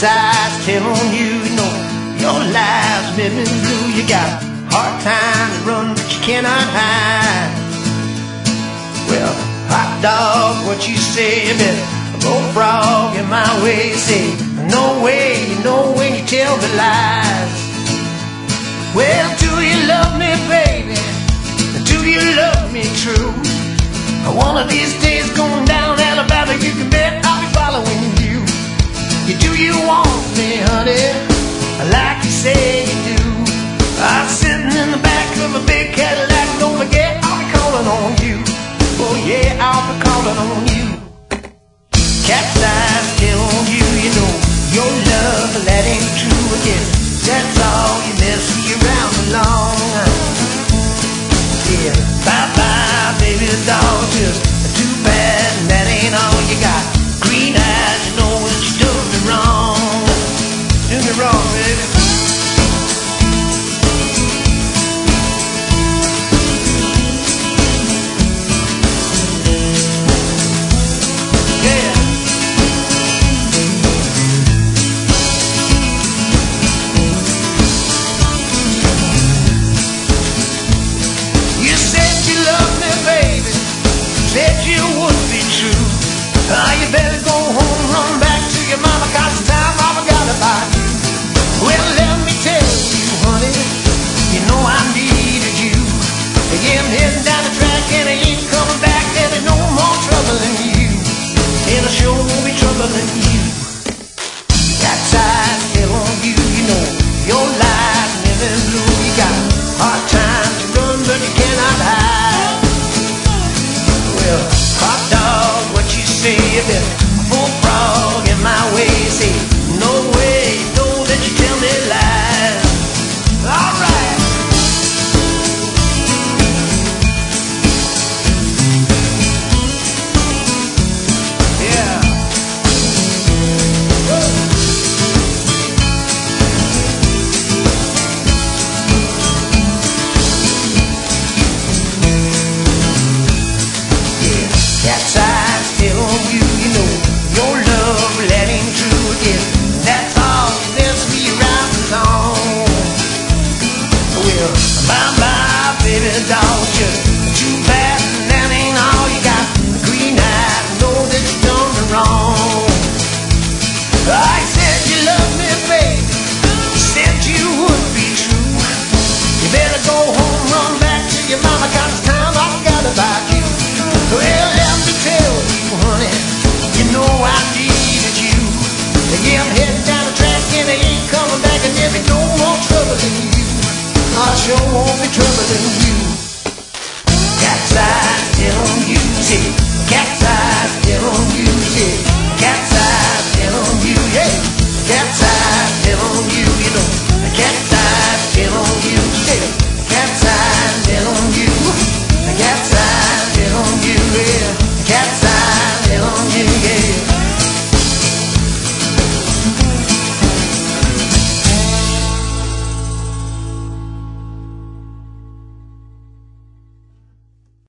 cat's eyes tell on you, you know your life's living blue. You got a hard time to run, but you cannot hide. Well, hot dog, what you say? You better bullfrog in my way. Say, no way, you know when you tell the lies. Well, do you love me, baby? Do you love me true? One of these days going down Alabama, you can bet I'll be following you. Do you want me, honey, like you say you do? I'm sitting in the back of a big Cadillac, don't forget I'll be calling on you. Oh yeah, I'll be calling on you. Cat's eyes tell on you, you know your love, that ain't true again. That's all you mess me around along. Yeah, bye-bye, baby doll, just too bad, and that ain't all you got. Green eyes, you know that you do me wrong. Do me wrong, baby. Yeah. You said you loved me, baby. Said you would be true. You better go home, run back to your mama, 'cause the time I forgot about you. Well, let me tell you, honey, you know I needed you. Yeah, I'm heading down the track and I ain't coming back. There ain't no more trouble in you, and I sure won't be troubling you. Cat's eyes tell on you, you know your life living blue. You got a hard time to run, but you cannot hide. Well, hot dog, what you say? You better bullfrog in my way. Say, no way, you know that you tell me lies. All right. Yeah. Yeah, cat's eyes tell on you, you know your love, that ain't true again. That's all you mess me around along. Well, bye-bye, baby doll, just too bad, and that ain't all you got. Green eyes, know that you done me wrong. I said you love me, baby. Said you would be true. You better go home, run back to your mama, 'cause it's time I forgot about you. Well, let me tell you, honey, you know I needed you. Yeah, I'm heading down the track and I ain't coming back, and there be no more trouble in you. I sure won't be troubling you.